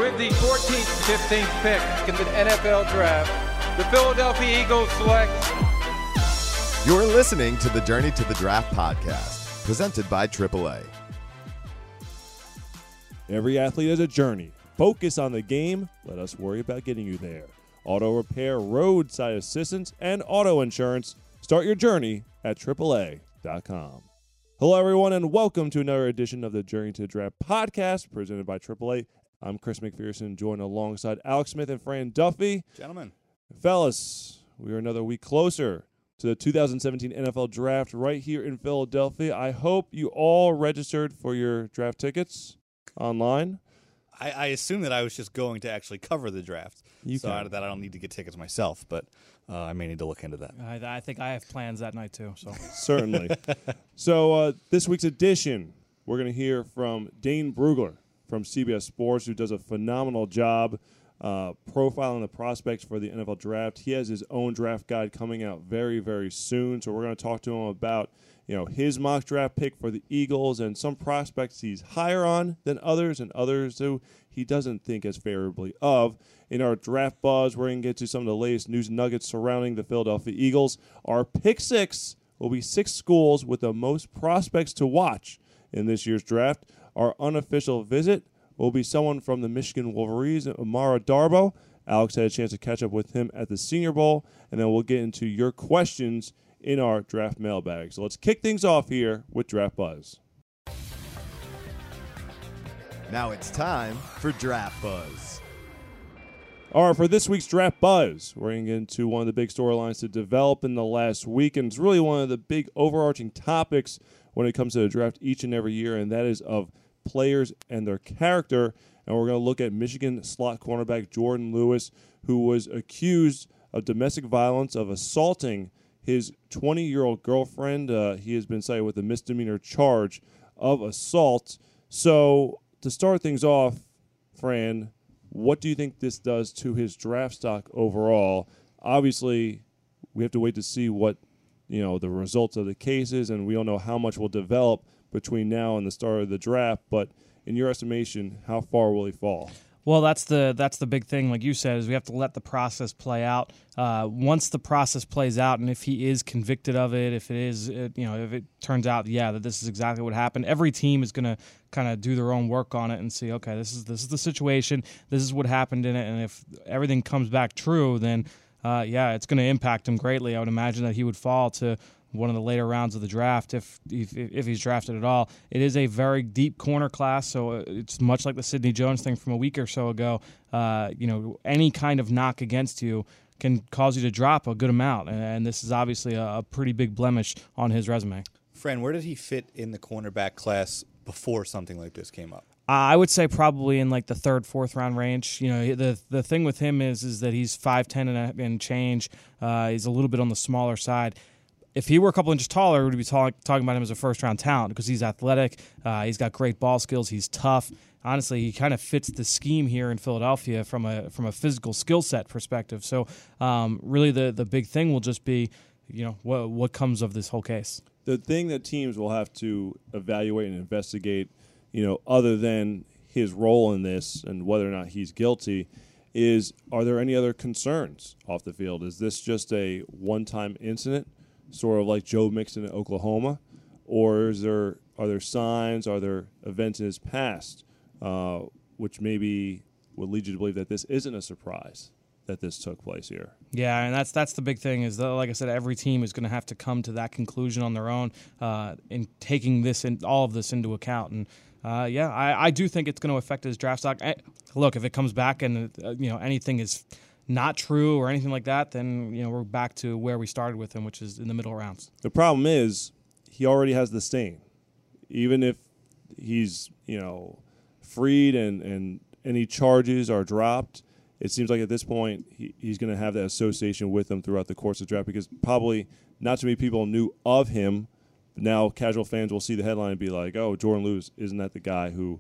With the 14th, 15th pick in the NFL Draft, the Philadelphia Eagles select. You're listening to the Journey to the Draft podcast, presented by AAA. Every athlete has a journey. Focus on the game. Let us worry about getting you there. Auto repair, roadside assistance, and auto insurance. Start your journey at AAA.com. Hello, everyone, and welcome to another edition of the Journey to the Draft podcast presented by AAA. I'm Chris McPherson, joined alongside Alex Smith and Fran Duffy. Gentlemen. Fellas, we are another week closer to the 2017 NFL Draft right here in Philadelphia. I hope you all registered for your draft tickets online. I assume that I was just going to actually cover the draft. Out of that, I don't need to get tickets myself, but I may need to look into that. I think I have plans that night, too. So Certainly. So this week's edition, we're going to hear from Dane Brugler from CBS Sports, who does a phenomenal job profiling the prospects for the NFL Draft. He has his own draft guide coming out very, very soon. So we're going to talk to him about his mock draft pick for the Eagles and some prospects he's higher on than others and others who he doesn't think as favorably of. In our draft buzz, we're going to get to some of the latest news nuggets surrounding the Philadelphia Eagles. Our pick six will be 6 schools with the most prospects to watch in this year's draft. Our unofficial visit will be someone from the Michigan Wolverines, Amara Darboh. Alex had a chance to catch up with him at the Senior Bowl, and then we'll get into your questions in our draft mailbag. So let's kick things off here with Draft Buzz. Now it's time for Draft Buzz. All right, for this week's Draft Buzz, we're going to get into one of the big storylines to develop in the last week, and it's really one of the big overarching topics when it comes to the draft each and every year, and that is of players and their character. And we're going to look at Michigan slot cornerback Jourdan Lewis, who was accused of domestic violence, of assaulting his 20-year-old girlfriend. He has been cited with a misdemeanor charge of assault. So to start things off, Fran, what do you think this does to his draft stock overall? Obviously, we have to wait to see what the results of the cases, and we don't know how much will develop between now and the start of the draft. But in your estimation, how far will he fall? Well, that's the big thing, like you said, is we have to let the process play out. Once the process plays out, and if he is convicted of it, if it turns out, that this is exactly what happened, every team is going to kind of do their own work on it and see, okay, this is the situation, this is what happened in it, and if everything comes back true, then it's going to impact him greatly. I would imagine that he would fall to one of the later rounds of the draft if he's drafted at all. It is a very deep corner class, so it's much like the Sidney Jones thing from a week or so ago. Any kind of knock against you can cause you to drop a good amount, and this is obviously a pretty big blemish on his resume. Fran, where did he fit in the cornerback class before something like this came up? I would say probably in like the 3rd, 4th round range. The thing with him is that he's 5'10" and change. He's a little bit on the smaller side. If he were a couple inches taller, we'd be talking about him as a first-round talent because he's athletic, he's got great ball skills, he's tough. Honestly, he kind of fits the scheme here in Philadelphia from a physical skill set perspective. So really the big thing will just be, what comes of this whole case. The thing that teams will have to evaluate and investigate, other than his role in this and whether or not he's guilty, is are there any other concerns off the field? Is this just a one-time incident, sort of like Joe Mixon in Oklahoma, or are there signs, are there events in his past which maybe would lead you to believe that this isn't a surprise that this took place here? Yeah, and that's the big thing is that, like I said, every team is going to have to come to that conclusion on their own in taking all of this into account. And I do think it's going to affect his draft stock. Look, if it comes back and anything is not true or anything like that, then we're back to where we started with him, which is in the middle rounds. The problem is he already has the stain. Even if he's freed and any charges are dropped, it seems like at this point he's going to have that association with them throughout the course of the draft because probably not too many people knew of him. Now casual fans will see the headline and be like, oh, Jourdan Lewis, isn't that the guy who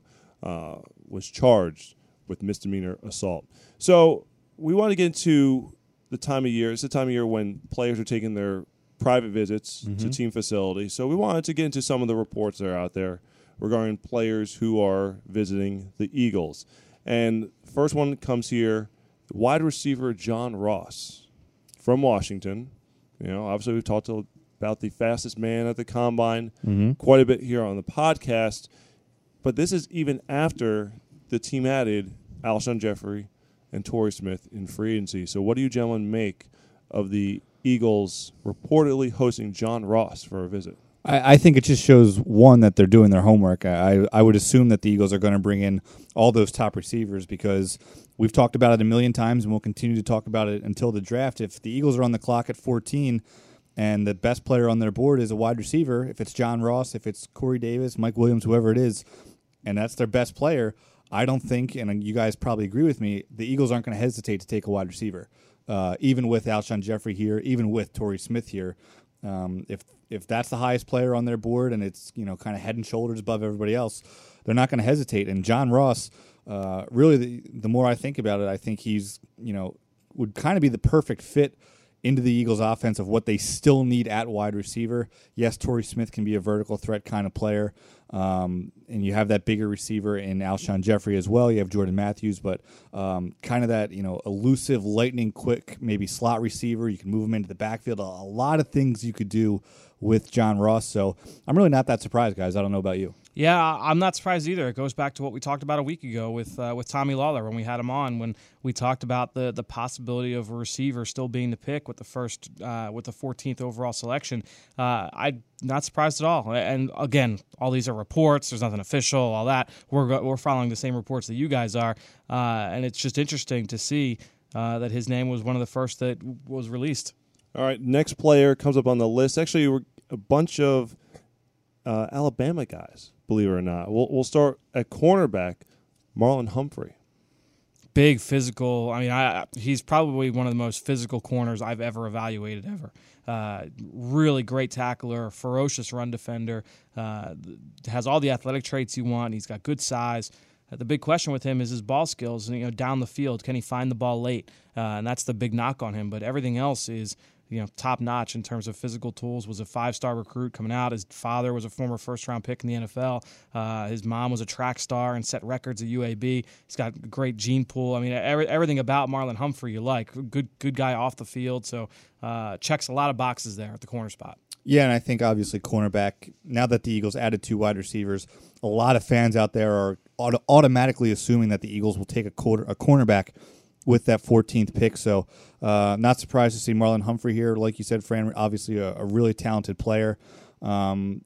was charged with misdemeanor assault? So we want to get into the time of year. It's the time of year when players are taking their private visits to team facilities. So we wanted to get into some of the reports that are out there regarding players who are visiting the Eagles. And first one comes here, wide receiver John Ross from Washington. Obviously we've talked about the fastest man at the Combine quite a bit here on the podcast. But this is even after the team added Alshon Jeffrey and Torrey Smith in free agency. So what do you gentlemen make of the Eagles reportedly hosting John Ross for a visit? I think it just shows, one, that they're doing their homework. I would assume that the Eagles are going to bring in all those top receivers because we've talked about it a million times and we'll continue to talk about it until the draft. If the Eagles are on the clock at 14 and the best player on their board is a wide receiver, if it's John Ross, if it's Corey Davis, Mike Williams, whoever it is, and that's their best player, I don't think, and you guys probably agree with me, the Eagles aren't going to hesitate to take a wide receiver. Even with Alshon Jeffrey here, even with Torrey Smith here, if that's the highest player on their board and it's kind of head and shoulders above everybody else, they're not going to hesitate. And John Ross, really, the more I think about it, I think he's would kind of be the perfect fit into the Eagles' offense of what they still need at wide receiver. Yes, Torrey Smith can be a vertical threat kind of player, and you have that bigger receiver in Alshon Jeffrey as well. You have Jordan Matthews, but kind of that elusive, lightning quick, maybe slot receiver. You can move him into the backfield. A lot of things you could do with John Ross. So I'm really not that surprised, guys. I don't know about you. Yeah, I'm not surprised either. It goes back to what we talked about a week ago with Tommy Lawler when we had him on, when we talked about the possibility of a receiver still being the pick with the 14th overall selection. I'm not surprised at all. And again, all these are reports. There's nothing official. All that we're following the same reports that you guys are, and it's just interesting to see that his name was one of the first that was released. All right, next player comes up on the list. Actually, a bunch of Alabama guys, believe it or not. We'll start at cornerback, Marlon Humphrey. Big physical. I mean, he's probably one of the most physical corners I've ever evaluated ever. Really great tackler, ferocious run defender, has all the athletic traits you want. He's got good size. The big question with him is his ball skills. Down the field, can he find the ball late? And that's the big knock on him. But everything else is top notch in terms of physical tools. Was a 5-star recruit coming out. His father was a former first-round pick in the NFL. His mom was a track star and set records at UAB. He's got a great gene pool. I mean, everything about Marlon Humphrey you like. Good guy off the field. So checks a lot of boxes there at the corner spot. Yeah, and I think obviously cornerback, now that the Eagles added 2 wide receivers, a lot of fans out there are automatically assuming that the Eagles will take a cornerback with that 14th pick. So not surprised to see Marlon Humphrey here. Like you said, Fran, obviously a really talented player. And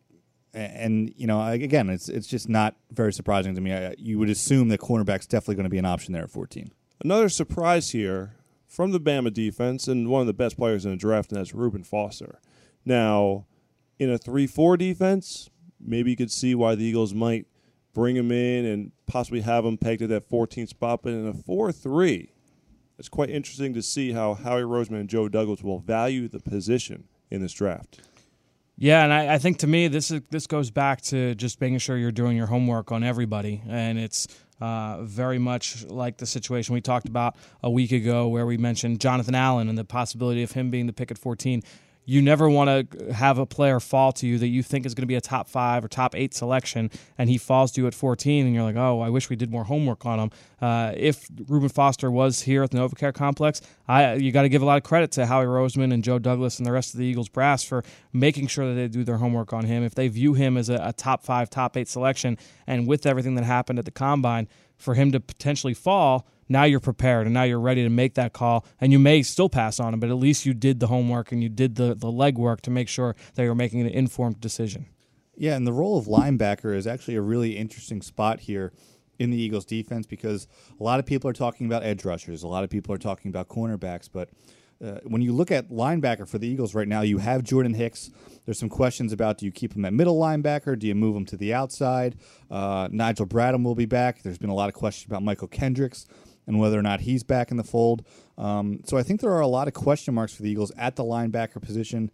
again, it's just not very surprising to me. You would assume that cornerback's definitely going to be an option there at 14. Another surprise here from the Bama defense and one of the best players in the draft, and that's Reuben Foster. Now, in a 3-4 defense, maybe you could see why the Eagles might bring him in and possibly have him pegged at that 14th spot. But in a 4-3, it's quite interesting to see how Howie Roseman and Joe Douglas will value the position in this draft. Yeah, and I think to me this goes back to just making sure you're doing your homework on everybody, and it's very much like the situation we talked about a week ago where we mentioned Jonathan Allen and the possibility of him being the pick at 14. You never want to have a player fall to you that you think is going to be a top 5 or top 8 selection, and he falls to you at 14, and you're like, oh, I wish we did more homework on him. If Reuben Foster was here at the NovaCare Complex, you got to give a lot of credit to Howie Roseman and Joe Douglas and the rest of the Eagles brass for making sure that they do their homework on him. If they view him as a top 5, top 8 selection, and with everything that happened at the Combine, for him to potentially fall, now you're prepared and now you're ready to make that call. And you may still pass on him, but at least you did the homework and you did the legwork to make sure that you're making an informed decision. Yeah, and the role of linebacker is actually a really interesting spot here in the Eagles defense because a lot of people are talking about edge rushers. A lot of people are talking about cornerbacks, but when you look at linebacker for the Eagles right now, you have Jordan Hicks. There's some questions about, do you keep him at middle linebacker? Do you move him to the outside? Nigel Bradham will be back. There's been a lot of questions about Michael Kendricks and whether or not he's back in the fold. So I think there are a lot of question marks for the Eagles at the linebacker position.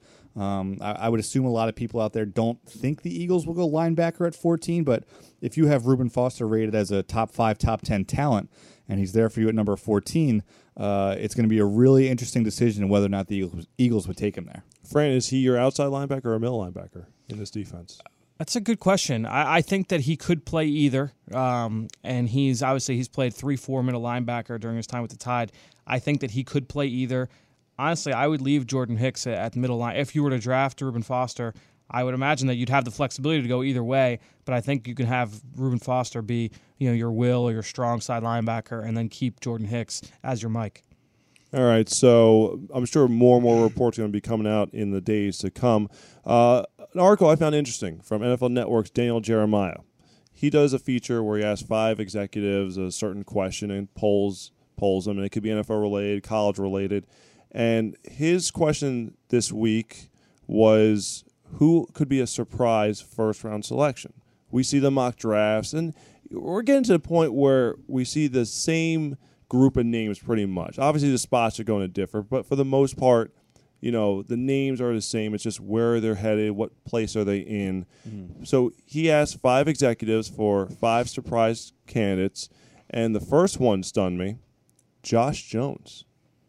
I would assume a lot of people out there don't think the Eagles will go linebacker at 14, but if you have Reuben Foster rated as a top 5, top 10 talent, and he's there for you at number 14, it's going to be a really interesting decision whether or not the Eagles would take him there. Fran, is he your outside linebacker or a middle linebacker in this defense? That's a good question. I think that he could play either, and he's played 3-4 middle linebacker during his time with the Tide. I think that he could play either. Honestly, I would leave Jordan Hicks at middle line. If you were to draft Reuben Foster, I would imagine that you'd have the flexibility to go either way, but I think you can have Reuben Foster be your will or your strong side linebacker and then keep Jordan Hicks as your Mike. All right, so I'm sure more and more reports are going to be coming out in the days to come. An article I found interesting from NFL Network's Daniel Jeremiah. He does a feature where he asks 5 executives a certain question and polls them, and it could be NFL-related, college-related. And his question this week was, who could be a surprise first-round selection? We see the mock drafts, and we're getting to the point where we see the same group of names pretty much. Obviously, the spots are going to differ, but for the most part, the names are the same. It's just where they're headed, what place are they in. So he asked 5 executives for 5 surprise candidates, and the first one stunned me, Josh Jones,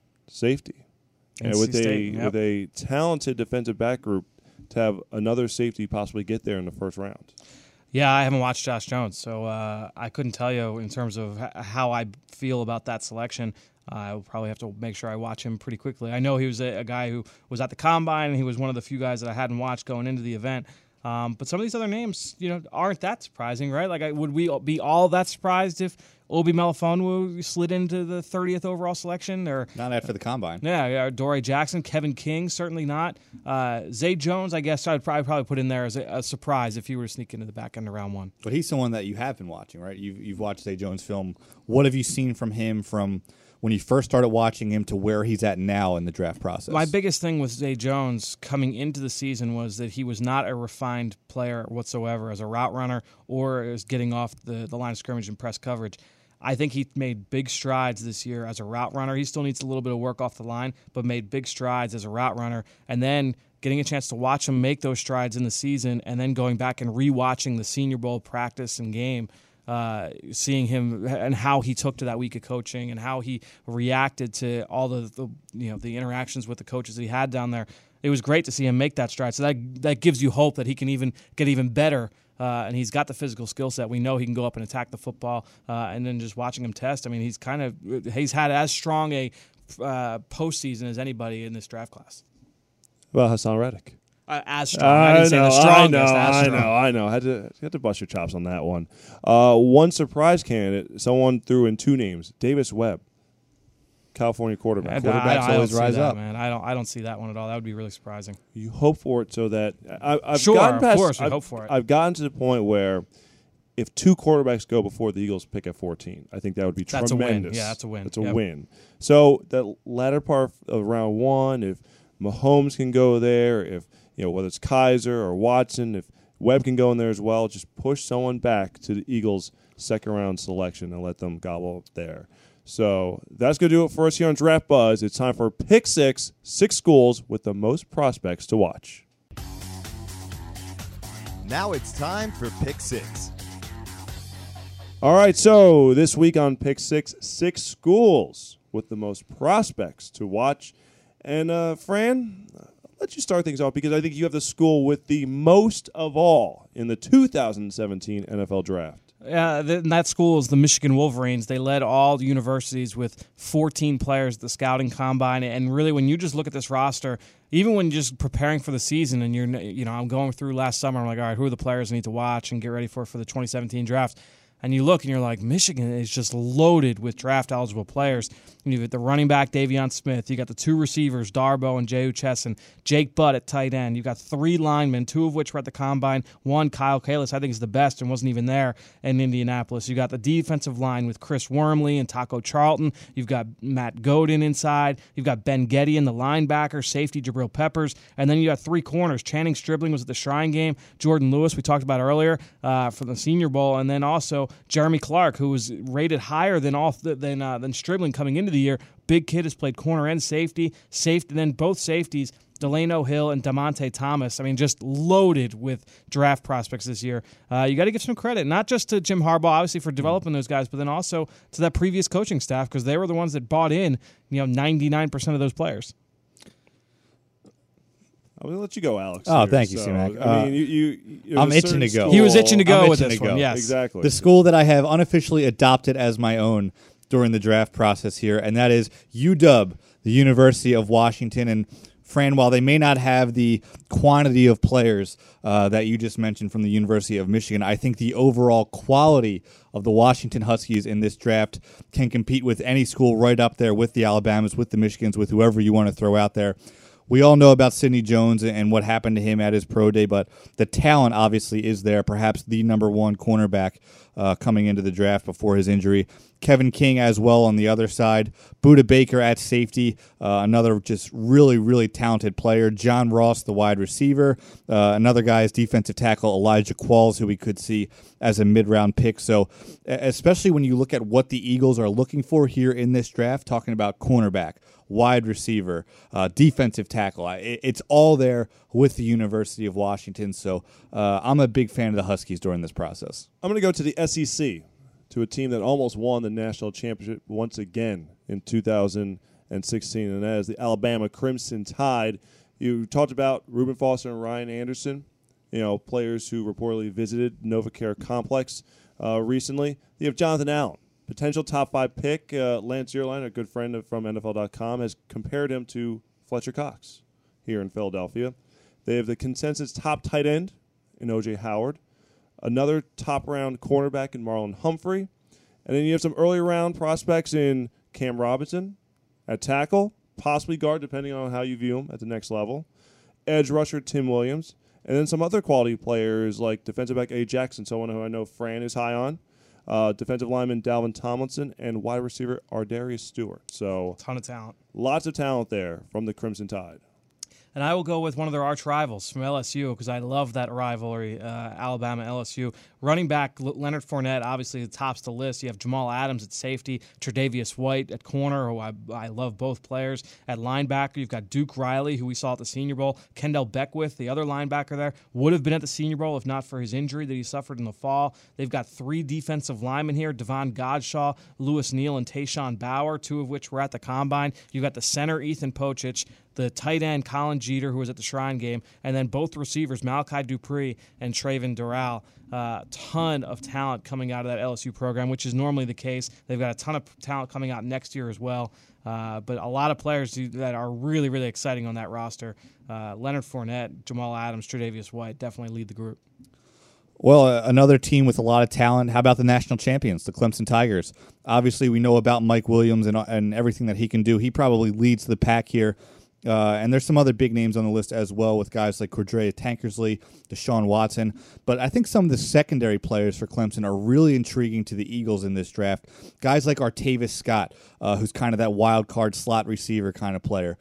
safety. And with a talented defensive back group, to have another safety possibly get there in the first round. Yeah, I haven't watched Josh Jones, so I couldn't tell you in terms of how I feel about that selection. I will probably have to make sure I watch him pretty quickly. I know he was a guy who was at the Combine, and he was one of the few guys that I hadn't watched going into the event. But some of these other names, aren't that surprising, right? Like, would we be all that surprised if Obi Melifonwu slid into the 30th overall selection? Or not after the Combine. Yeah, Dory Jackson, Kevin King, certainly not. Zay Jones, I guess I'd probably put in there as a surprise if he were to sneak into the back end of round 1. But he's someone that you have been watching, right? You've watched Zay Jones film. What have you seen from him from when you first started watching him to where he's at now in the draft process? My biggest thing with Zay Jones coming into the season was that he was not a refined player whatsoever as a route runner or as getting off the line of scrimmage and press coverage. I think he made big strides this year as a route runner. He still needs a little bit of work off the line, but made big strides as a route runner. And then getting a chance to watch him make those strides in the season and then going back and rewatching the Senior Bowl practice and game, seeing him and how he took to that week of coaching and how he reacted to all the interactions with the coaches that he had down there. It was great to see him make that stride. So that gives you hope that he can even get even better. And he's got the physical skill set. We know he can go up and attack the football. And then just watching him test, I mean, he's had as strong a postseason as anybody in this draft class. Well, Hassan Reddick. As strong. I didn't say the strongest. I know. Had to bust your chops on that one. One surprise candidate, someone threw in 2 names. Davis Webb, California quarterback. Quarterbacks always rise up. Man. I don't see that one at all. That would be really surprising. You hope for it so that I've sure, gotten past, of course, we hope for it. I've gotten to the point where if 2 quarterbacks go before the Eagles pick at 14, I think that would be tremendous. That's a win. Yeah, that's a win. That's a win. So the latter part of round 1, if Mahomes can go there, if whether it's Kaiser or Watson, if Webb can go in there as well, just push someone back to the Eagles' second round selection and let them gobble up there. So that's going to do it for us here on Draft Buzz. It's time for Pick 6, 6 schools with the most prospects to watch. Now it's time for Pick 6. All right, so this week on Pick 6, 6 schools with the most prospects to watch. And Fran, I'll let you start things off because I think you have the school with the most of all in the 2017 NFL Draft. That school is the Michigan Wolverines. They led all the universities with 14 players at the scouting combine. And really, when you just look at this roster, even when you're just preparing for the season and I'm going through last summer, I'm like, all right, who are the players I need to watch and get ready for the 2017 draft? And you look and you're like, Michigan is just loaded with draft-eligible players. You've got the running back, Davion Smith. You got the 2 receivers, Darboh and Jehu Chesson. Jake Butt at tight end. You've got 3 linemen, 2 of which were at the Combine. 1, Kyle Kalis, I think is the best and wasn't even there in Indianapolis. You got the defensive line with Chris Wormley and Taco Charlton. You've got Matt Godin inside. You've got Ben Gettey the linebacker, safety Jabril Peppers. And then you got 3 corners. Channing Stribling was at the Shrine Game. Jordan Lewis, we talked about earlier, for the Senior Bowl. And then also Jeremy Clark, who was rated higher than Stribling coming into the year. Big kid, has played corner and safety, and then both safeties, Delano Hill and DeMonte Thomas. I mean, just loaded with draft prospects this year. You got to give some credit, not just to Jim Harbaugh, obviously, for developing those guys, but then also to that previous coaching staff because they were the ones that bought in, 99% of those players. I'm going to let you go, Alex. Oh, here. thank you, So, C-Mac. I mean, I'm itching to go. He was itching to go I'm with itching this to go. one. Yes, Exactly. The school that I have unofficially adopted as my own during the draft process here, and that is UW, the University of Washington. And Fran, while they may not have the quantity of players that you just mentioned from the University of Michigan, I think the overall quality of the Washington Huskies in this draft can compete with any school right up there with the Alabamas, with the Michigans, with whoever you want to throw out there. We all know about Sidney Jones and what happened to him at his pro day, but the talent obviously is there. Perhaps the number one cornerback coming into the draft before his injury. Kevin King as well on the other side. Budda Baker at safety, another just really, really talented player. John Ross, the wide receiver. Another guy is defensive tackle Elijah Qualls, who we could see as a mid-round pick. So especially when you look at what the Eagles are looking for here in this draft, talking about cornerback, wide receiver, defensive tackle. It's all there with the University of Washington. So I'm a big fan of the Huskies during this process. I'm going to go to the SEC, to a team that almost won the national championship once again in 2016, and that is the Alabama Crimson Tide. You talked about Reuben Foster and Ryan Anderson, players who reportedly visited NovaCare Complex recently. You have Jonathan Allen, potential top 5 pick. Lance Zierlein, a good friend from NFL.com, has compared him to Fletcher Cox here in Philadelphia. They have the consensus top tight end in O.J. Howard, another top-round cornerback in Marlon Humphrey, and then you have some early-round prospects in Cam Robinson at tackle, possibly guard, depending on how you view him at the next level, edge rusher Tim Williams, and then some other quality players like defensive back A. Jackson, someone who I know Fran is high on, defensive lineman Dalvin Tomlinson, and wide receiver Ardarius Stewart. So, ton of talent. Lots of talent there from the Crimson Tide. And I will go with one of their arch rivals from LSU because I love that rivalry, Alabama-LSU. Running back Leonard Fournette obviously tops the list. You have Jamal Adams at safety, Tre'Davious White at corner, who I love both players. At linebacker, you've got Duke Riley, who we saw at the Senior Bowl. Kendall Beckwith, the other linebacker there, would have been at the Senior Bowl if not for his injury that he suffered in the fall. They've got 3 defensive linemen here, Devon Godshaw, Lewis Neal, and Tayshawn Bauer, 2 of which were at the Combine. You've got the center, Ethan Pochich, the tight end, Colin Jeter, who was at the Shrine Game, and then both receivers, Malachi Dupree and Trayvon Doral. Ton of talent coming out of that LSU program, which is normally the case. They've got a ton of talent coming out next year as well. But a lot of players that are really, really exciting on that roster. Leonard Fournette, Jamal Adams, Tre'Davious White definitely lead the group. Well, another team with a lot of talent. How about the national champions, the Clemson Tigers? Obviously, we know about Mike Williams and everything that he can do. He probably leads the pack here. And there's some other big names on the list as well with guys like Cordrea Tankersley, Deshaun Watson. But I think some of the secondary players for Clemson are really intriguing to the Eagles in this draft. Guys like Artavis Scott, who's kind of that wild card slot receiver kind of player.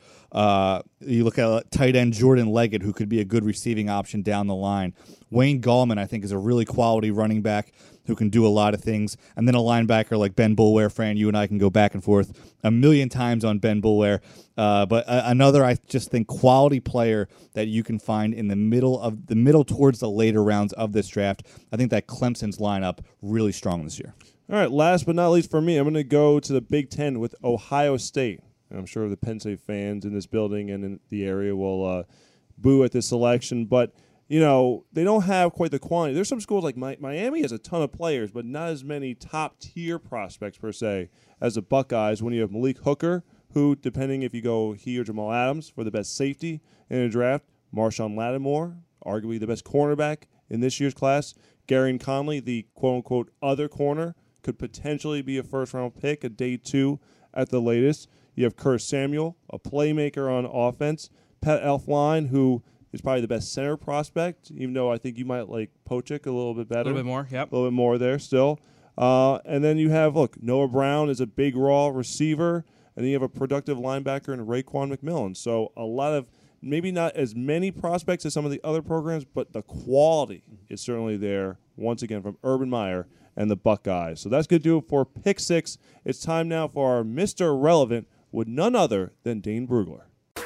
You look at tight end Jordan Leggett, who could be a good receiving option down the line. Wayne Gallman, I think, is a really quality running back who can do a lot of things. And then a linebacker like Ben Boulware. Fran, you and I can go back and forth a million times on Ben Boulware. But another, I just think, quality player that you can find in the middle towards the later rounds of this draft. I think that Clemson's lineup really strong this year. All right, last but not least for me, I'm going to go to the Big Ten with Ohio State. And I'm sure the Penn State fans in this building and in the area will boo at this selection. But, they don't have quite the quantity. There's some schools like Miami has a ton of players, but not as many top-tier prospects, per se, as the Buckeyes when you have Malik Hooker, who, depending if you go he or Jamal Adams for the best safety in a draft, Marshawn Lattimore, arguably the best cornerback in this year's class, Garion Conley, the quote-unquote other corner, could potentially be a first-round pick, a day 2 at the latest. You have Curtis Samuel, a playmaker on offense, Pat Elflein, who is probably the best center prospect, even though I think you might like Pochik a little bit better. A little bit more, yep. A little bit more there still. And then you have, Noah Brown is a big, raw receiver, and then you have a productive linebacker in Raekwon McMillan. So a lot of, maybe not as many prospects as some of the other programs, but the quality is certainly there, once again, from Urban Meyer and the Buckeyes. So that's going to do it for Pick 6. It's time now for our Mr. Relevant with none other than Dane Brugler.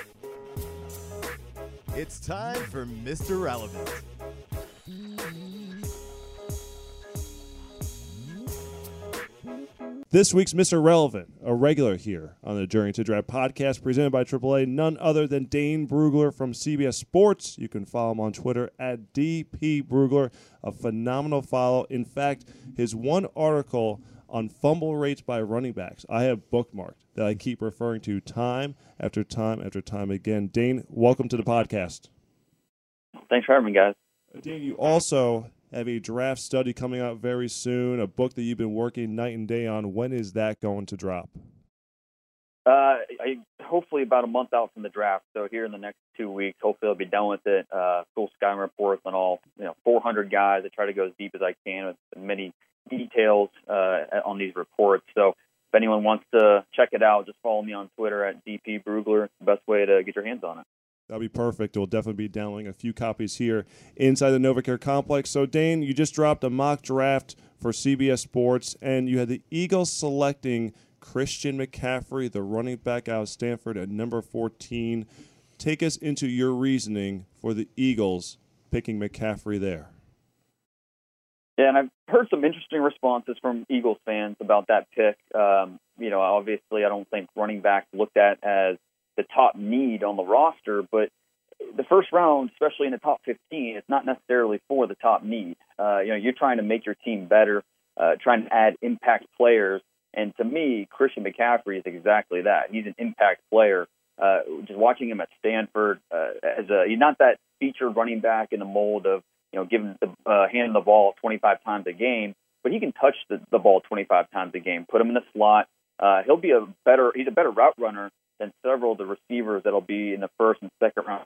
It's time for Mr. Relevant. This week's Mr. Relevant, a regular here on the Journey to Draft podcast presented by AAA, none other than Dane Brugler from CBS Sports. You can follow him on Twitter at DP Brugler, a phenomenal follow. In fact, his one article on fumble rates by running backs I have bookmarked that I keep referring to time after time after time again. Dane, welcome to the podcast. Thanks for having me, guys. Dane, you also have a draft study coming out very soon, a book that you've been working night and day on. When is that going to drop? Hopefully about a month out from the draft. So here in the next 2 weeks, hopefully I'll be done with it. Full scouting reports on all 400 guys. I try to go as deep as I can with many details on these reports. So if anyone wants to check it out, just follow me on Twitter at DP Brugler. It's the best way to get your hands on it. That'll be perfect. We'll definitely be downloading a few copies here inside the NovaCare complex. So, Dane, you just dropped a mock draft for CBS Sports, and you had the Eagles selecting Christian McCaffrey, the running back out of Stanford, at number 14. Take us into your reasoning for the Eagles picking McCaffrey there. Yeah, and I've heard some interesting responses from Eagles fans about that pick. Obviously I don't think running back looked at as the top need on the roster, but the first round, especially in the top 15, it's not necessarily for the top need. You're trying to make your team better, trying to add impact players. And to me, Christian McCaffrey is exactly that. He's an impact player. Just watching him at Stanford, he's not that featured running back in the mold of, giving handing the ball 25 times a game, but he can touch the ball 25 times a game. Put him in the slot. He's a better route runner than several of the receivers that'll be in the first and second round.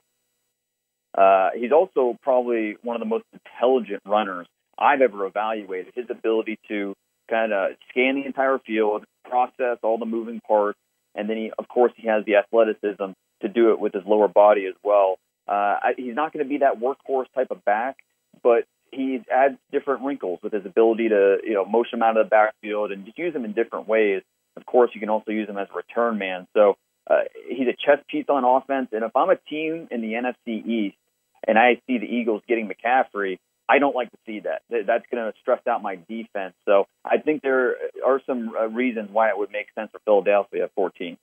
He's also probably one of the most intelligent runners I've ever evaluated. His ability to kind of scan the entire field, process all the moving parts, and then he has the athleticism to do it with his lower body as well. He's not going to be that workhorse type of back, but he adds different wrinkles with his ability to motion him out of the backfield and just use him in different ways. Of course, you can also use him as a return man. So he's a chess piece on offense, and if I'm a team in the NFC East and I see the Eagles getting McCaffrey, I don't like to see that. That's going to stress out my defense. So I think there are some reasons why it would make sense for Philadelphia at 14.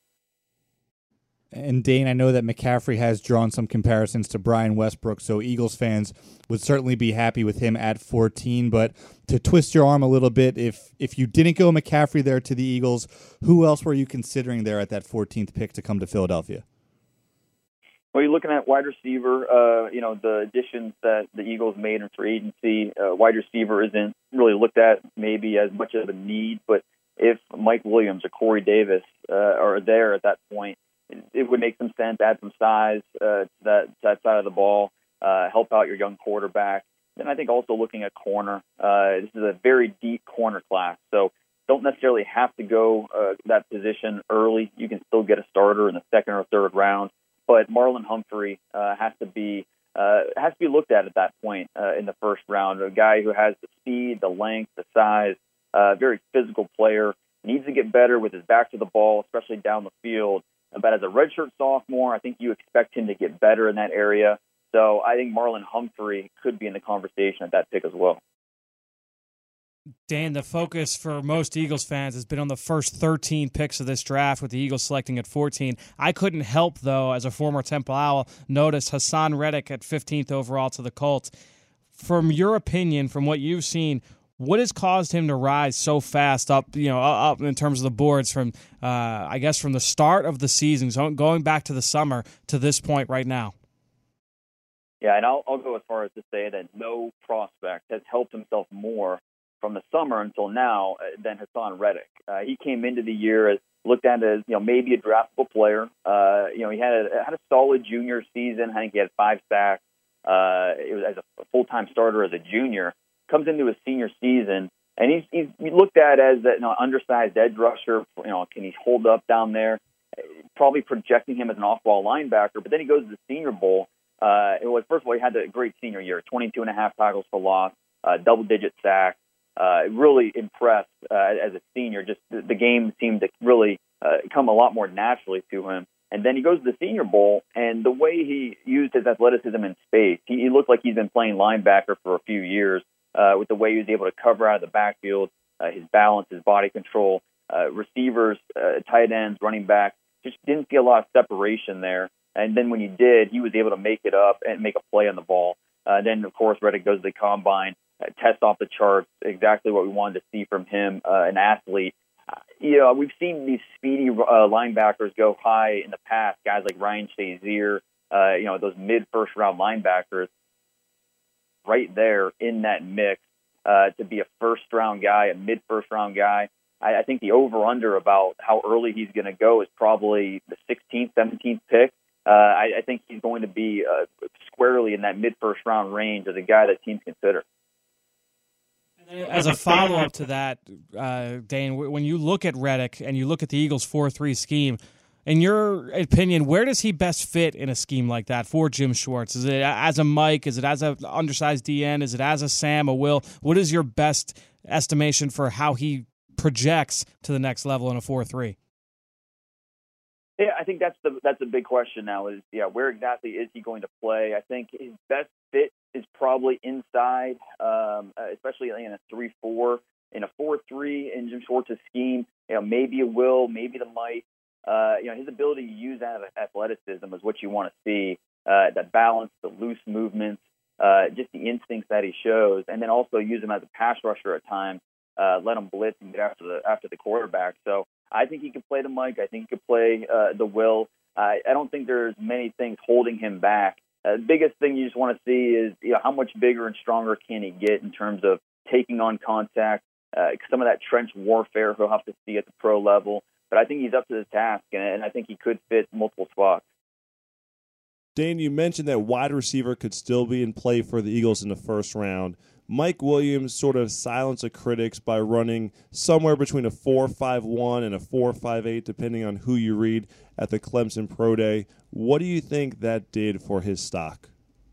And Dane, I know that McCaffrey has drawn some comparisons to Brian Westbrook, so Eagles fans would certainly be happy with him at 14. But to twist your arm a little bit, if you didn't go McCaffrey there to the Eagles, who else were you considering there at that 14th pick to come to Philadelphia? Well, you're looking at wide receiver, the additions that the Eagles made in free agency. Wide receiver isn't really looked at maybe as much of a need, but if Mike Williams or Corey Davis are there at that point, it would make some sense, add some size to that side of the ball, help out your young quarterback. Then I think also looking at corner. This is a very deep corner class, so don't necessarily have to go that position early. You can still get a starter in the second or third round, but Marlon Humphrey has to be looked at that point in the first round. A guy who has the speed, the length, the size, very physical player, needs to get better with his back to the ball, especially down the field. But as a redshirt sophomore, I think you expect him to get better in that area. So I think Marlon Humphrey could be in the conversation at that pick as well. Dan, the focus for most Eagles fans has been on the first 13 picks of this draft, with the Eagles selecting at 14. I couldn't help, though, as a former Temple Owl, notice Hassan Reddick at 15th overall to the Colts. From your opinion, from what you've seen, what has caused him to rise so fast up in terms of the boards from, from the start of the season, so going back to the summer to this point right now? Yeah, and I'll go as far as to say that no prospect has helped himself more from the summer until now than Hassan Reddick. He came into the year as looked at as maybe a draftable player. He had a solid junior season. I think he had 5 sacks. It was as a full-time starter as a junior. Comes into his senior season, and he's looked at as an undersized edge rusher. Can he hold up down there? Probably projecting him as an off-ball linebacker. But then he goes to the Senior Bowl. First of all, he had a great senior year, 22.5 tackles for loss, double-digit sacks. Really impressed as a senior. Just the game seemed to really come a lot more naturally to him. And then he goes to the Senior Bowl, and the way he used his athleticism in space, he looked like he's been playing linebacker for a few years with the way he was able to cover out of the backfield, his balance, his body control. receivers, tight ends, running backs, just didn't see a lot of separation there. And then when he did, he was able to make it up and make a play on the ball. Then, of course, Reddick goes to the combine, tests off the charts, exactly what we wanted to see from him, an athlete. We've seen these speedy linebackers go high in the past, guys like Ryan Shazier, those mid-first round linebackers right there in that mix to be a first-round guy, a mid-first round guy. I think the over-under about how early he's going to go is probably the 16th, 17th pick. I think he's going to be squarely in that mid-first round range as a guy that teams consider. As a follow-up to that, Dane, when you look at Reddick and you look at the Eagles' 4-3 scheme, in your opinion, where does he best fit in a scheme like that for Jim Schwartz? Is it as a Mike? Is it as an undersized DN? Is it as a Sam, a Will? What is your best estimation for how he projects to the next level in a 4-3? Yeah, I think that's the big question now is, where exactly is he going to play? I think his best fit is probably inside, especially in a 3-4. In a 4-3 in Jim Schwartz's scheme, maybe a Will, maybe the Mike. His ability to use that athleticism is what you want to see, that balance, the loose movements, just the instincts that he shows, and then also use him as a pass rusher at times, let him blitz and get after the quarterback. So I think he could play the Mike. I think he could play the Will. I don't think there's many things holding him back. The biggest thing you just want to see is how much bigger and stronger can he get in terms of taking on contact, some of that trench warfare he'll have to see at the pro level. But I think he's up to the task, and I think he could fit multiple spots. Dane, you mentioned that wide receiver could still be in play for the Eagles in the first round. Mike Williams sort of silenced the critics by running somewhere between a 4.51 and a 4.58, depending on who you read, at the Clemson Pro Day. What do you think that did for his stock?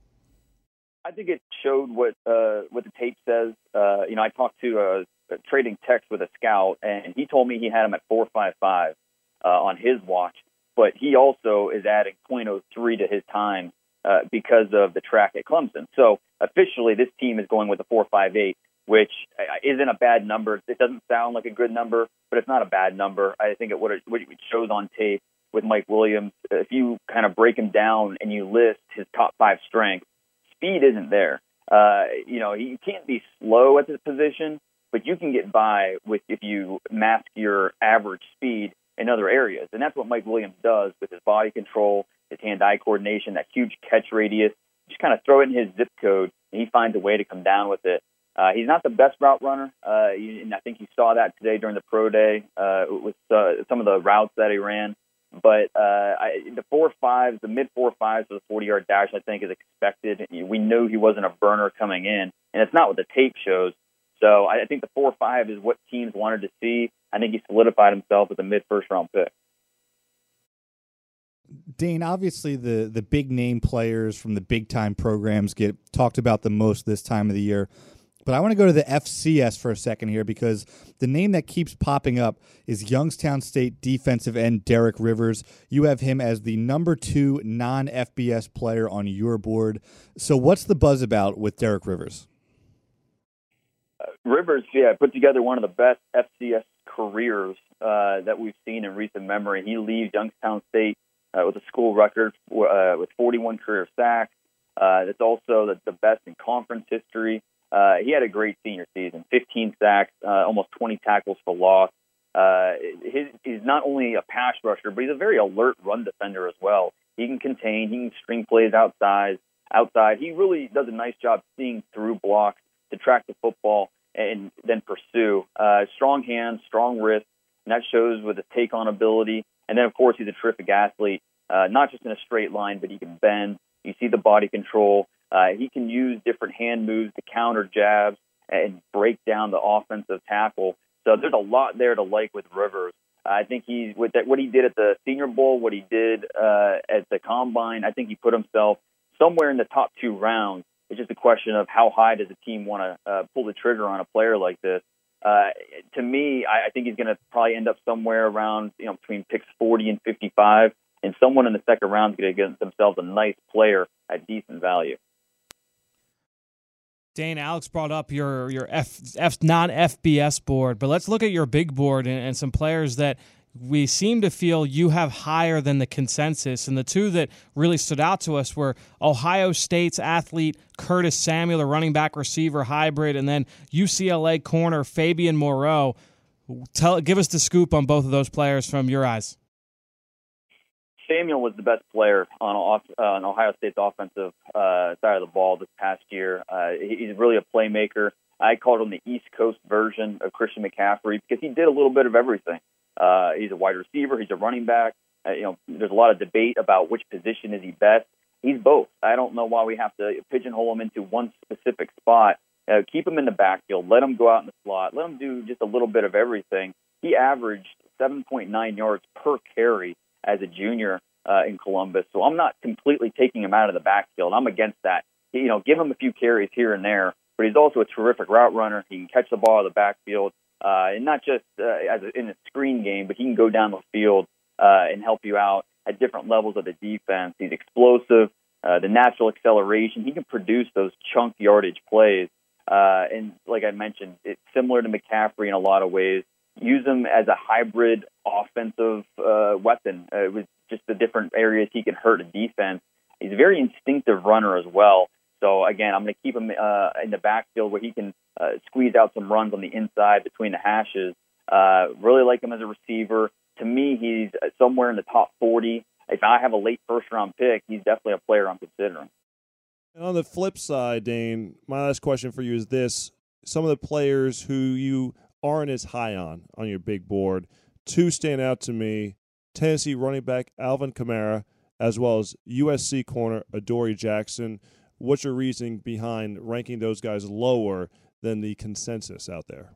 I think it showed what the tape says. I talked to trading text with a scout, and he told me he had him at 4.55 on his watch, but he also is adding 0.03 to his time because of the track at Clemson. So officially, this team is going with a 4.58, which isn't a bad number. It doesn't sound like a good number, but it's not a bad number. I think what it shows on tape with Mike Williams, if you kind of break him down and you list his top 5 strengths, speed isn't there. You can't be slow at this position, but you can get by if you mask your average speed in other areas. And that's what Mike Williams does with his body control, his hand-eye coordination, that huge catch radius. Just kind of throw it in his zip code, and he finds a way to come down with it. He's not the best route runner, and I think you saw that today during the pro day with some of the routes that he ran. But the 4.5s, the mid-4.5s for the 40-yard dash, I think, is expected. We knew he wasn't a burner coming in, and it's not what the tape shows. So I think the 4.5 is what teams wanted to see. I think he solidified himself as a mid-first-round pick. Dane, obviously the big-name players from the big-time programs get talked about the most this time of the year. But I want to go to the FCS for a second here because the name that keeps popping up is Youngstown State defensive end Derek Rivers. You have him as the number 2 non-FBS player on your board. So what's the buzz about with Derek Rivers? Rivers, put together one of the best FCS careers that we've seen in recent memory. He leaves Youngstown State with a school record with 41 career sacks. That's also the best in conference history. He had a great senior season, 15 sacks, almost 20 tackles for loss. He's not only a pass rusher, but he's a very alert run defender as well. He can contain, he can string plays outside. He really does a nice job seeing through blocks to track the football and then pursue. Strong hands, strong wrists, and that shows with his take-on ability. And then, of course, he's a terrific athlete, not just in a straight line, but he can bend. You see the body control. He can use different hand moves to counter jabs and break down the offensive tackle. So there's a lot there to like with Rivers. I think what he did at the Senior Bowl, what he did at the Combine, I think he put himself somewhere in the top 2 rounds. It's just a question of how high does a team want to pull the trigger on a player like this. To me, I think he's going to probably end up somewhere around between picks 40 and 55, and someone in the second round is going to get themselves a nice player at decent value. Dane, Alex brought up your non-FBS board, but let's look at your big board and some players that we seem to feel you have higher than the consensus. And the two that really stood out to us were Ohio State's athlete Curtis Samuel, a running back receiver hybrid, and then UCLA corner Fabian Moreau. Give us the scoop on both of those players from your eyes. Samuel was the best player on Ohio State's offensive side of the ball this past year. He's really a playmaker. I called him the East Coast version of Christian McCaffrey because he did a little bit of everything. He's a wide receiver. He's a running back. There's a lot of debate about which position is he best. He's both. I don't know why we have to pigeonhole him into one specific spot. Keep him in the backfield. Let him go out in the slot. Let him do just a little bit of everything. He averaged 7.9 yards per carry as a junior in Columbus. So I'm not completely taking him out of the backfield. I'm against that. Give him a few carries here and there, but he's also a terrific route runner. He can catch the ball out of the backfield, and not just in a screen game, but he can go down the field and help you out at different levels of the defense. He's explosive, the natural acceleration. He can produce those chunk yardage plays. And like I mentioned, it's similar to McCaffrey in a lot of ways. Use him as a hybrid offensive weapon with just the different areas he can hurt a defense. He's a very instinctive runner as well. So, again, I'm going to keep him in the backfield where he can squeeze out some runs on the inside between the hashes. Really like him as a receiver. To me, he's somewhere in the top 40. If I have a late first-round pick, he's definitely a player I'm considering. And on the flip side, Dane, my last question for you is this. Some of the players who you aren't as high on your big board, two stand out to me. Tennessee running back Alvin Kamara, as well as USC corner Adoree Jackson. What's your reasoning behind ranking those guys lower than the consensus out there?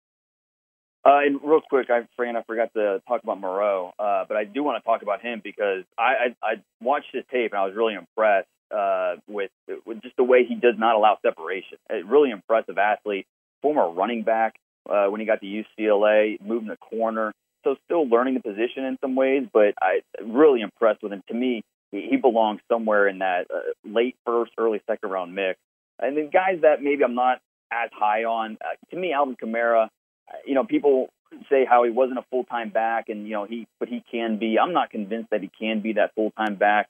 And real quick, Fran, I forgot to talk about Moreau, but I do want to talk about him because I watched his tape and I was really impressed with just the way he does not allow separation. A really impressive athlete, former running back when he got to UCLA, moving the corner. So still learning the position in some ways, but I really impressed with him. To me, he belongs somewhere in that late first, early second round mix. And then guys that maybe I'm not as high on, to me, Alvin Kamara, people say how he wasn't a full-time back and, but he can be. I'm not convinced that he can be that full-time back.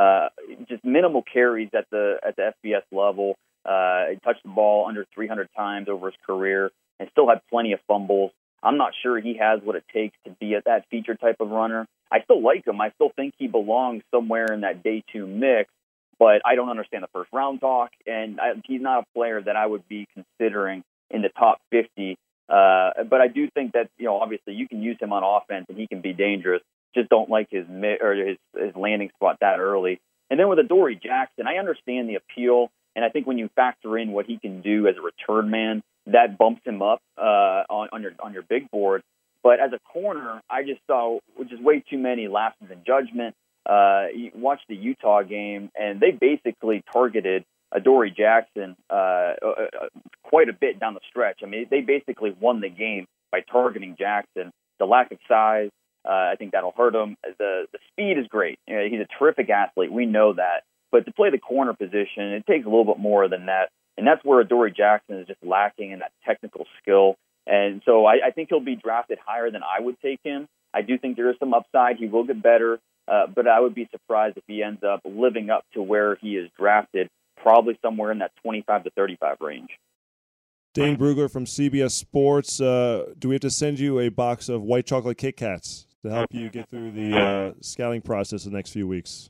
Just minimal carries at the FBS level. He touched the ball under 300 times over his career and still had plenty of fumbles. I'm not sure he has what it takes to be that feature type of runner. I still like him. I still think he belongs somewhere in that day two mix, but I don't understand the first round talk, and he's not a player that I would be considering in the top 50. But I do think that, obviously you can use him on offense and he can be dangerous. Just don't like his landing spot that early. And then with Adoree Jackson, I understand the appeal, and I think when you factor in what he can do as a return man, that bumps him up on your big board. But as a corner, I just saw just way too many lapses in judgment. You watch the Utah game, and they basically targeted Adoree Jackson quite a bit down the stretch. I mean, they basically won the game by targeting Jackson. The lack of size, I think that'll hurt him. The speed is great. He's a terrific athlete. We know that. But to play the corner position, it takes a little bit more than that. And that's where Adoree Jackson is just lacking in that technical skill. And so I think he'll be drafted higher than I would take him. I do think there is some upside. He will get better, but I would be surprised if he ends up living up to where he is drafted, probably somewhere in that 25 to 35 range. Dane Brugler from CBS Sports. Do we have to send you a box of white chocolate Kit Kats to help you get through the scouting process the next few weeks?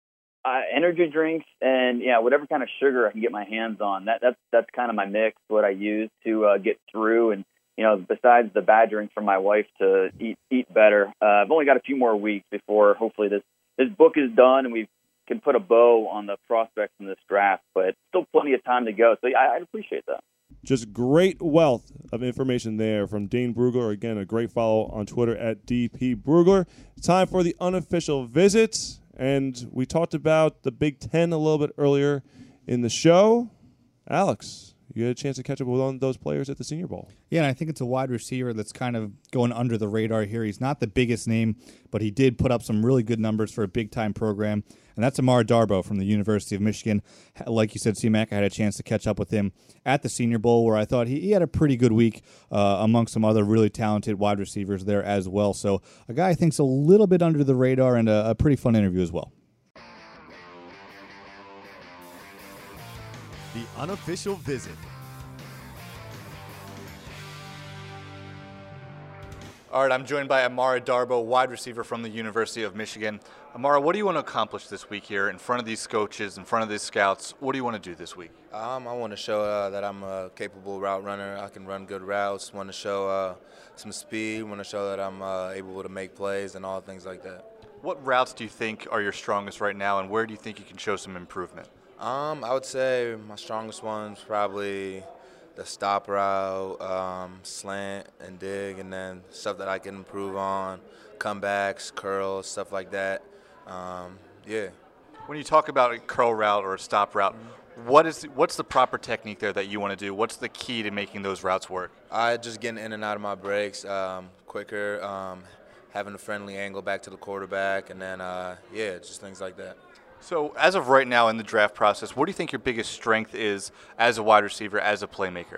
Energy drinks and whatever kind of sugar I can get my hands on. That's kind of my mix. What I use to get through, and besides the badgering from my wife to eat better. I've only got a few more weeks before hopefully this book is done and we can put a bow on the prospects in this draft. But still plenty of time to go. So I'd appreciate that. Just great wealth of information there from Dane Brugler. Again, a great follow on Twitter at DP Brugler. Time for the unofficial visit. And we talked about the Big Ten a little bit earlier in the show. Alex, you had a chance to catch up with one of those players at the Senior Bowl. Yeah, and I think it's a wide receiver that's kind of going under the radar here. He's not the biggest name, but he did put up some really good numbers for a big-time program, and that's Amara Darboh from the University of Michigan. Like you said, C-Mac, I had a chance to catch up with him at the Senior Bowl, where I thought he had a pretty good week among some other really talented wide receivers there as well. So a guy I think's a little bit under the radar and a pretty fun interview as well. The unofficial visit. All right, I'm joined by Amara Darboh, wide receiver from the University of Michigan. Amara, what do you want to accomplish this week here in front of these coaches, in front of these scouts? What do you want to do this week? I want to show that I'm a capable route runner. I can run good routes. Want to show some speed. Want to show that I'm able to make plays and all things like that. What routes do you think are your strongest right now, and where do you think you can show some improvement? I would say my strongest one's probably the stop route, slant and dig, and then stuff that I can improve on, comebacks, curls, stuff like that. Yeah. When you talk about a curl route or a stop route, what's the proper technique there that you want to do? What's the key to making those routes work? I just getting in and out of my breaks quicker, having a friendly angle back to the quarterback, and then, just things like that. So as of right now in the draft process, what do you think your biggest strength is as a wide receiver, as a playmaker?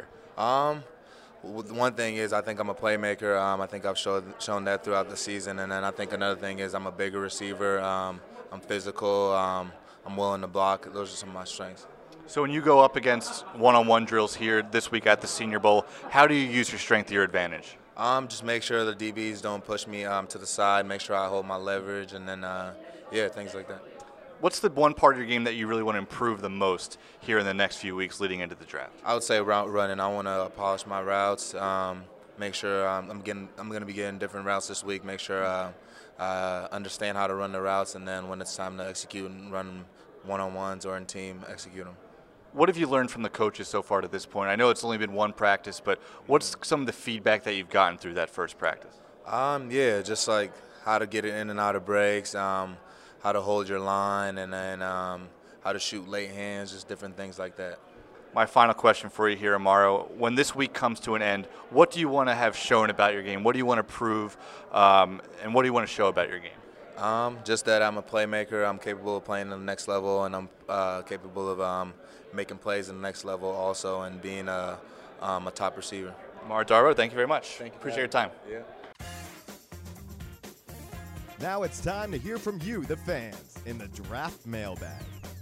One thing is I think I'm a playmaker. I think I've shown that throughout the season. And then I think another thing is I'm a bigger receiver. I'm physical. I'm willing to block. Those are some of my strengths. So when you go up against one-on-one drills here this week at the Senior Bowl, how do you use your strength to your advantage? Just make sure the DBs don't push me to the side, make sure I hold my leverage, and then, things like that. What's the one part of your game that you really want to improve the most here in the next few weeks leading into the draft? I would say route running. I want to polish my routes, make sure I'm going to be getting different routes this week, make sure I understand how to run the routes, and then when it's time to execute and run one-on-ones or in team, execute them. What have you learned from the coaches so far to this point? I know it's only been one practice, but what's some of the feedback that you've gotten through that first practice? Just like how to get it in and out of breaks, how to hold your line, and then how to shoot late hands, just different things like that. My final question for you here, Amara. When this week comes to an end, what do you want to have shown about your game? What do you want to prove, and what do you want to show about your game? Just that I'm a playmaker. I'm capable of playing at the next level, and I'm capable of making plays at the next level also, and being a top receiver. Amara Darboh, thank you very much. Thank you. Appreciate your time. Yeah. Now it's time to hear from you, the fans, in the Draft Mailbag.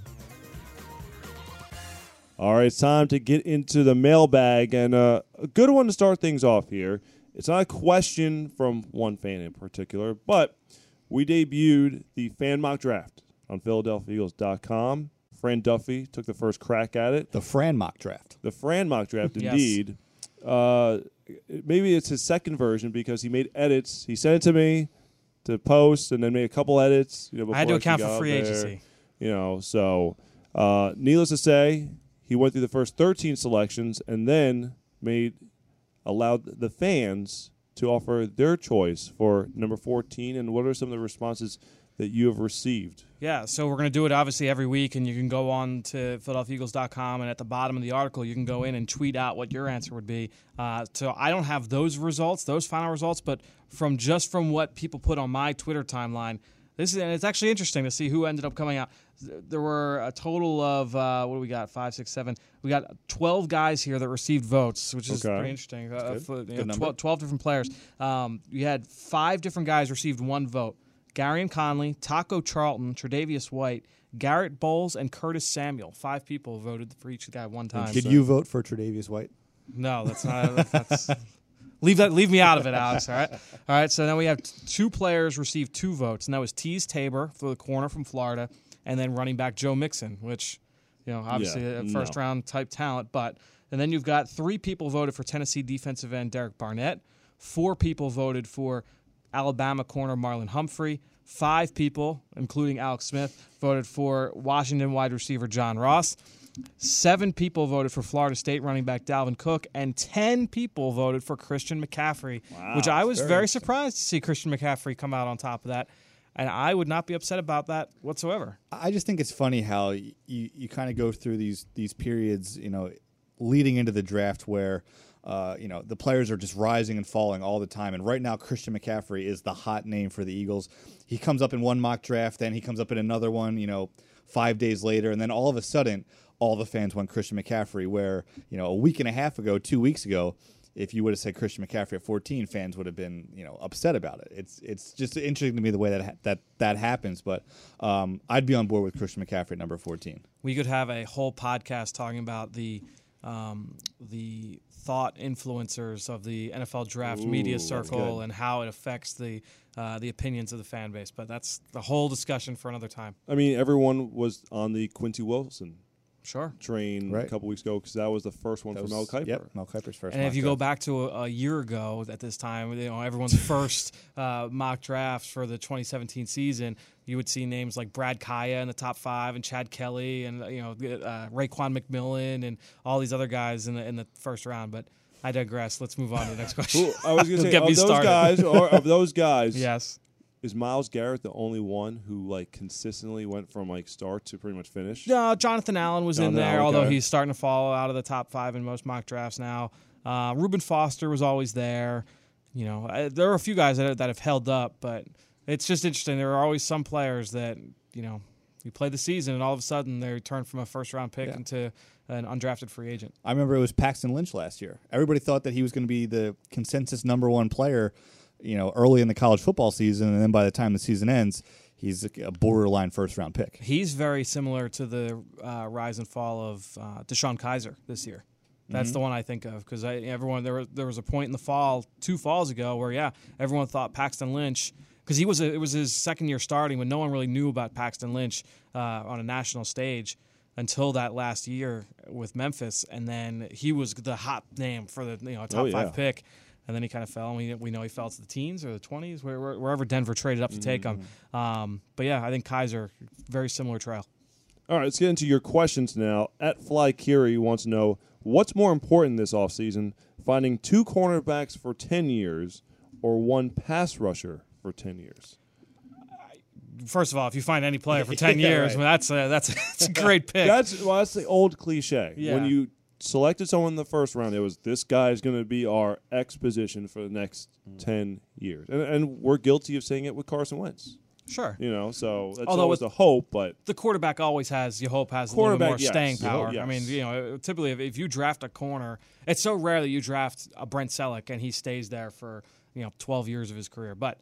All right, it's time to get into the mailbag, and a good one to start things off here. It's not a question from one fan in particular, but we debuted the fan mock draft on PhiladelphiaEagles.com. Fran Duffy took the first crack at it. The Fran mock draft. The Fran mock draft, Yes. indeed. Maybe it's his second version because he made edits. He sent it to me to post and then made a couple edits. I had to before account got for out free there. agency. So needless to say, he went through the first 13 selections and then allowed the fans to offer their choice for number 14. And what are some of the responses that you have received? Yeah, so we're going to do it obviously every week, and you can go on to PhiladelphiaEagles.com, and at the bottom of the article, you can go in and tweet out what your answer would be. So I don't have those final results, but from what people put on my Twitter timeline, and it's actually interesting to see who ended up coming out. There were a total of, what do we got, 5, 6, 7? We got 12 guys here that received votes, which is pretty interesting. 12 different players. You had 5 different guys received 1 vote. Garyon Conley, Taco Charlton, Tre'Davious White, Garrett Bowles, and Curtis Samuel. 5 people voted for each guy one time. Did you vote for Tre'Davious White? No, that's not. Leave me out of it, Alex. All right. So then we have 2 players received 2 votes, and that was Tease Tabor for the corner from Florida, and then running back Joe Mixon, which, obviously a first round type talent. And then you've got 3 people voted for Tennessee defensive end Derek Barnett, 4 people voted for Alabama corner Marlon Humphrey, 5 people, including Alex Smith, voted for Washington wide receiver John Ross. 7 people voted for Florida State running back Dalvin Cook, and 10 people voted for Christian McCaffrey, which I was very surprised to see Christian McCaffrey come out on top of that, and I would not be upset about that whatsoever. I just think it's funny how you kind of go through these periods, leading into the draft where the players are just rising and falling all the time. And right now, Christian McCaffrey is the hot name for the Eagles. He comes up in one mock draft, then he comes up in another one, 5 days later. And then all of a sudden, all the fans want Christian McCaffrey, where, a week and a half ago, 2 weeks ago, if you would have said Christian McCaffrey at 14, fans would have been, upset about it. It's just interesting to me the way that happens. But I'd be on board with Christian McCaffrey at number 14. We could have a whole podcast talking about the thought influencers of the NFL draft media circle and how it affects the opinions of the fan base. But that's the whole discussion for another time. I mean, everyone was on the Quincy Wilson train right. a couple weeks ago because that was the first one for Mel Kiper. Yep, Mel Kiper's first. And if you go back to a year ago at this time, everyone's first mock draft for the 2017 season, you would see names like Brad Kaya in the top 5 and Chad Kelly and Raekwon McMillan and all these other guys in the first round. But I digress. Let's move on to the next question. I was going to say, of those guys, yes. Is Myles Garrett the only one who consistently went from start to pretty much finish? No, Jonathan Allen was in there, okay. although he's starting to fall out of the top 5 in most mock drafts now. Reuben Foster was always there. There are a few guys that have held up, but it's just interesting. There are always some players that you play the season and all of a sudden they turn from a first round pick into an undrafted free agent. I remember it was Paxton Lynch last year. Everybody thought that he was going to be the consensus number 1 player, early in the college football season, and then by the time the season ends, he's a borderline first-round pick. He's very similar to the rise and fall of Deshaun Kaiser this year. That's the one I think of because there was a point in the fall 2 falls ago where everyone thought Paxton Lynch because it was his second year starting when no one really knew about Paxton Lynch on a national stage until that last year with Memphis, and then he was the hot name for the top 5 pick. And then he kind of fell, and we know he fell to the teens or the 20s, wherever Denver traded up to take him. But, I think Kaiser, very similar trail. All right, let's get into your questions now. At Fly Curie wants to know, what's more important this offseason, finding 2 cornerbacks for 10 years or 1 pass rusher for 10 years? First of all, if you find any player for 10 years, right. That's a great pick. That's the old cliche. Yeah. When you selected someone in the first round, it was this guy is going to be our X position for the next 10 years. And we're guilty of saying it with Carson Wentz. Sure. So that's always the hope, but the quarterback always has a little bit more staying power. Yes. I mean, typically if you draft a corner, it's so rare that you draft a Brent Selleck and he stays there for, 12 years of his career. But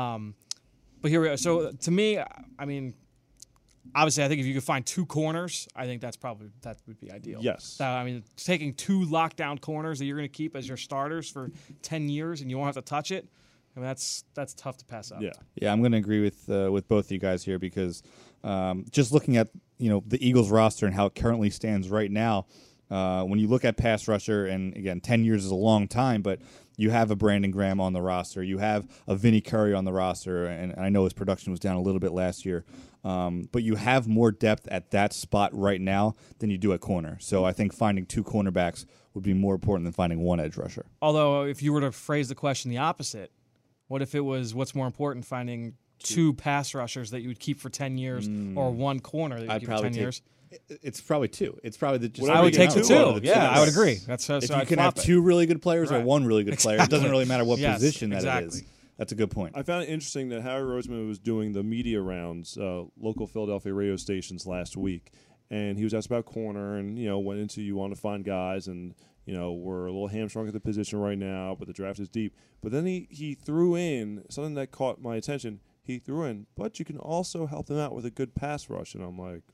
here we are. So to me, I mean, obviously, I think if you could find 2 corners, I think that would be ideal. Yes. So, taking 2 lockdown corners that you're going to keep as your starters for 10 years and you won't have to touch it, that's tough to pass up. Yeah, I'm going to agree with both of you guys here because just looking at the Eagles roster and how it currently stands right now, when you look at pass rusher, and again, 10 years is a long time, but you have a Brandon Graham on the roster. You have a Vinny Curry on the roster, and I know his production was down a little bit last year. But you have more depth at that spot right now than you do at corner. So I think finding 2 cornerbacks would be more important than finding 1 edge rusher. Although if you were to phrase the question the opposite, what if it was what's more important, finding 2 pass rushers that you would keep for 10 years or 1 corner that you would keep for 10 years? It's probably 2. It's probably I would take the 2. Yeah, I would agree. That's if you can have 2 really good players or 1 really good player, it doesn't really matter what position that it is. That's a good point. I found it interesting that Harry Roseman was doing the media rounds, local Philadelphia radio stations last week, and he was asked about corner and, went into you want to find guys and, we're a little hamstrung at the position right now, but the draft is deep. But then he threw in something that caught my attention. He threw in, but you can also help them out with a good pass rush. And I'm like,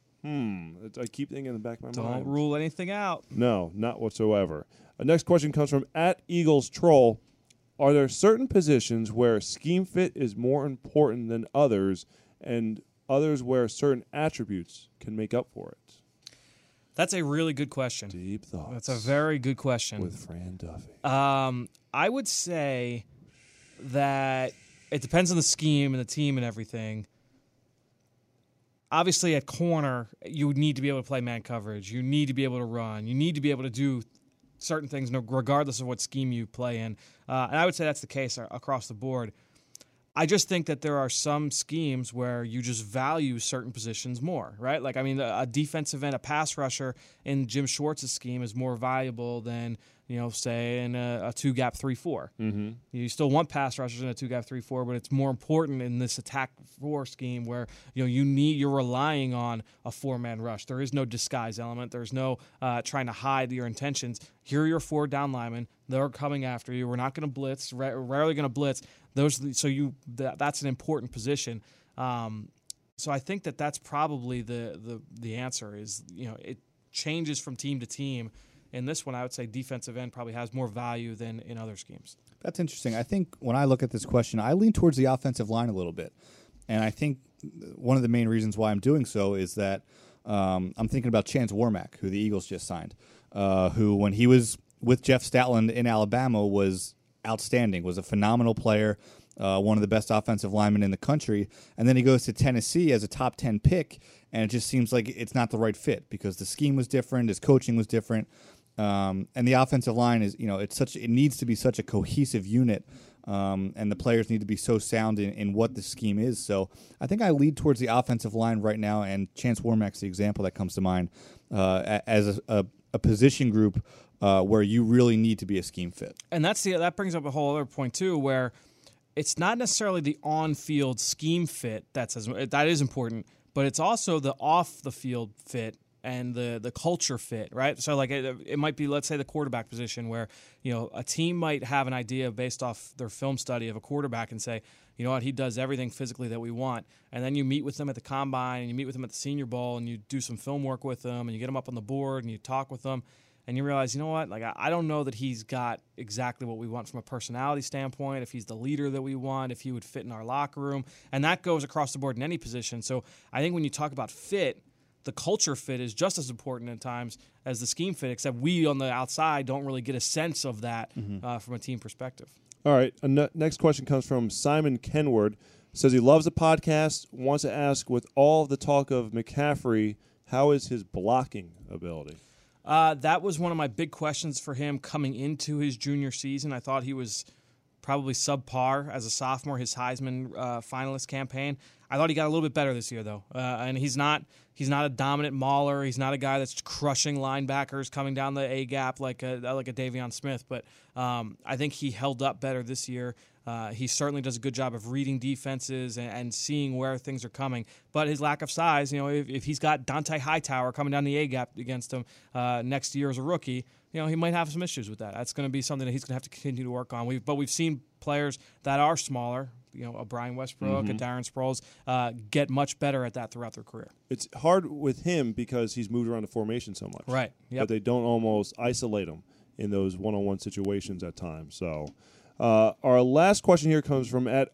I keep thinking in the back of my mind. Don't rule anything out. No, not whatsoever. Next question comes from @EaglesTroll. Are there certain positions where scheme fit is more important than others, and others where certain attributes can make up for it? That's a really good question. Deep thoughts. That's a very good question. With Fran Duffy. I would say that it depends on the scheme and the team and everything. Obviously, at corner, you would need to be able to play man coverage. You need to be able to run. You need to be able to do certain things regardless of what scheme you play in. And I would say that's the case across the board. I just think that there are some schemes where you just value certain positions more, right? Like, I mean, a defensive end, a pass rusher in Jim Schwartz's scheme is more valuable than, say in a two-gap 3-4. Mm-hmm. You still want pass rushers in a two-gap 3-4, but it's more important in this attack 4 scheme where, you're relying on a 4-man rush. There is no disguise element. There's no trying to hide your intentions. Here are your 4 down linemen. They're coming after you. We're not going to blitz. Rarely going to blitz. That's an important position. So I think that's probably the answer is, it changes from team to team. In this one, I would say defensive end probably has more value than in other schemes. That's interesting. I think when I look at this question, I lean towards the offensive line a little bit. And I think one of the main reasons why I'm doing so is that I'm thinking about Chance Warmack, who the Eagles just signed, who when he was with Jeff Statland in Alabama was outstanding, was a phenomenal player, one of the best offensive linemen in the country. And then he goes to Tennessee as a top 10 pick, and it just seems like it's not the right fit because the scheme was different, his coaching was different. And the offensive line is, it needs to be such a cohesive unit, and the players need to be so sound in what the scheme is. So I think I lead towards the offensive line right now, and Chance Warmack's the example that comes to mind as a position group where you really need to be a scheme fit. And that brings up a whole other point too, where it's not necessarily the on-field scheme fit that is important, but it's also the off-the-field fit and the culture fit, right? So like it might be, let's say, the quarterback position where, a team might have an idea based off their film study of a quarterback and say, you know what, he does everything physically that we want. And then you meet with them at the combine and you meet with them at the Senior Bowl and you do some film work with them and you get them up on the board and you talk with them and you realize, you know what, like I don't know that he's got exactly what we want from a personality standpoint, if he's the leader that we want, if he would fit in our locker room. And that goes across the board in any position. So I think when you talk about fit, the culture fit is just as important at times as the scheme fit, except we on the outside don't really get a sense of that from a team perspective. All right. Next question comes from Simon Kenward. Says he loves the podcast, wants to ask, with all of the talk of McCaffrey, how is his blocking ability? That was one of my big questions for him coming into his junior season. I thought he was probably subpar as a sophomore, his Heisman finalist campaign. I thought he got a little bit better this year, though. And he's not a dominant mauler. He's not a guy that's crushing linebackers coming down the A-gap like a Davion Smith. But I think he held up better this year. He certainly does a good job of reading defenses and seeing where things are coming. But his lack of size, if he's got Dante Hightower coming down the A-gap against him next year as a rookie, he might have some issues with that. That's going to be something that he's going to have to continue to work on. We've seen players that are smaller, a Brian Westbrook, a Darren Sproles, get much better at that throughout their career. It's hard with him because he's moved around the formation so much. Right. Yep. But they don't almost isolate him in those one-on-one situations at times. So our last question here comes from at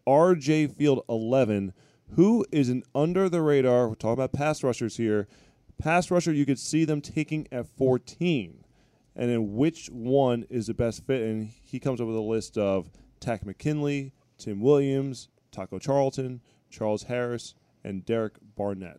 RJField11. Who is an under-the-radar, we're talking about pass rushers here, pass rusher you could see them taking at 14? And then which one is the best fit? And he comes up with a list of Takk McKinley, Tim Williams, Taco Charlton, Charles Harris, and Derek Barnett.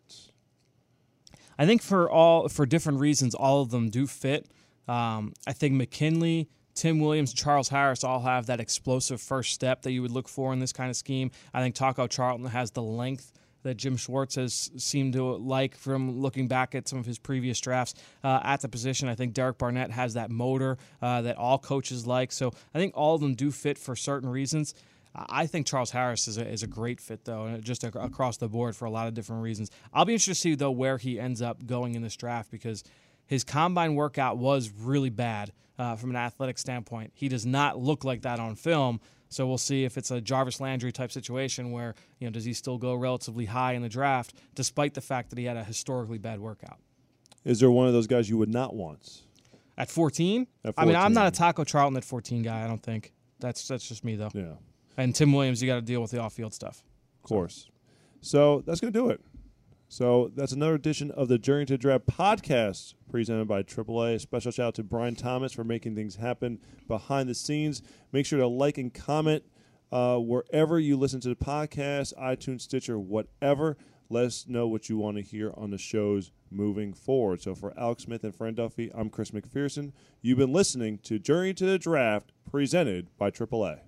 I think for different reasons, all of them do fit. I think McKinley, Tim Williams, and Charles Harris all have that explosive first step that you would look for in this kind of scheme. I think Taco Charlton has the length that Jim Schwartz has seemed to like from looking back at some of his previous drafts at the position. I think Derek Barnett has that motor that all coaches like. So I think all of them do fit for certain reasons. I think Charles Harris is a great fit, though, just across the board for a lot of different reasons. I'll be interested to see, though, where he ends up going in this draft because his combine workout was really bad from an athletic standpoint. He does not look like that on film. So we'll see if it's a Jarvis Landry type situation where, does he still go relatively high in the draft despite the fact that he had a historically bad workout? Is there one of those guys you would not want? At 14? I mean, I'm not a Taco Charlton at 14 guy, I don't think. That's just me, though. Yeah. And Tim Williams, you got to deal with the off-field stuff. Of course. So that's going to do it. So that's another edition of the Journey to the Draft podcast presented by AAA. A special shout out to Brian Thomas for making things happen behind the scenes. Make sure to like and comment wherever you listen to the podcast, iTunes, Stitcher, whatever. Let us know what you want to hear on the shows moving forward. So for Alex Smith and Fran Duffy, I'm Chris McPherson. You've been listening to Journey to the Draft presented by AAA.